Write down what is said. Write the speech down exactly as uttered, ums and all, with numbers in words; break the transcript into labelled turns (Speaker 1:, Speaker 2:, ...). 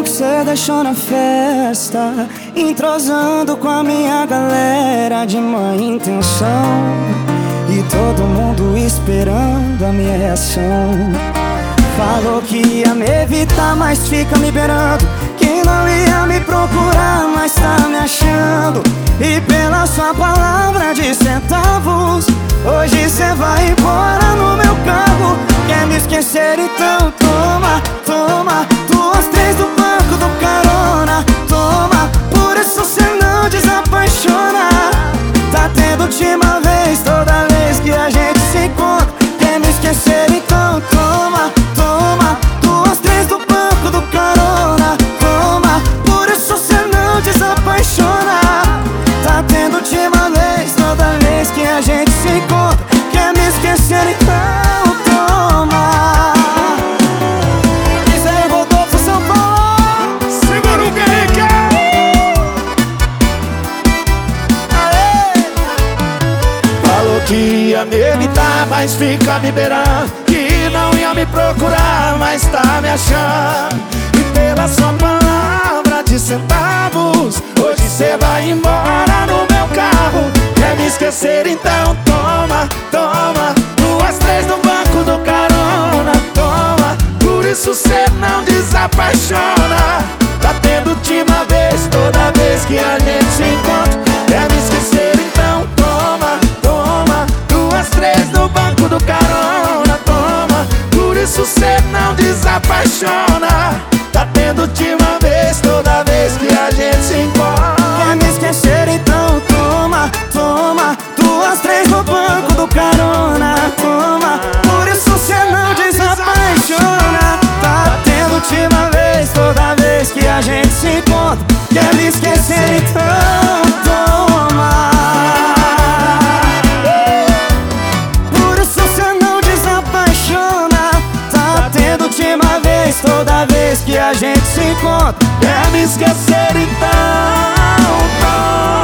Speaker 1: que cê deixou na festa, entrosando com a minha galera de má intenção, e todo mundo esperando a minha reação. Falou que ia me evitar, mas fica me beirando, que não ia me procurar, mas tá me achando. E pela sua palavra de centavos, hoje cê vai embora no meu carro. Quer me esquecer? Então toma, toma, duas, três do banco do carona. Toma, por isso cê não desapaixona. Tá tendo última vez toda vez que a gente se encontra. Quer me esquecer? Então toma, toma, duas, três do banco do carona. Toma, por isso cê não desapaixona. Tá tendo última vez toda vez que a gente se encontra. Quer me esquecer? Então toma. Isso aí voltou pro São Paulo.
Speaker 2: Segura o Henrique. Falou que ia me evitar, mas fica me beirando, que não ia me procurar, mas tá me achando. E pela sua palavra de centavos, hoje cê vai embora no meu carro. Quer me esquecer? Então toma, toma, duas, três no banco do carona. Toma, por isso cê não desapaixona. Tá tendo última vez toda vez que a gente se encontra. Quer me esquecer? Então toma, toma, duas, três no banco do carona. Toma, por isso cê não desapaixona. Tá tendo última vez toda vez que a gente se encontra.
Speaker 1: Quer me esquecer? Então toma, toma, duas, três no banco do carona. Toma, por isso cê não desapaixona. Tá tendo última vez toda vez que a gente se encontra. Quer me esquecer? Então toma, por isso cê não desapaixona. Tá tendo última vez toda vez que a gente se encontra.
Speaker 2: Quer me esquecer? Então toma.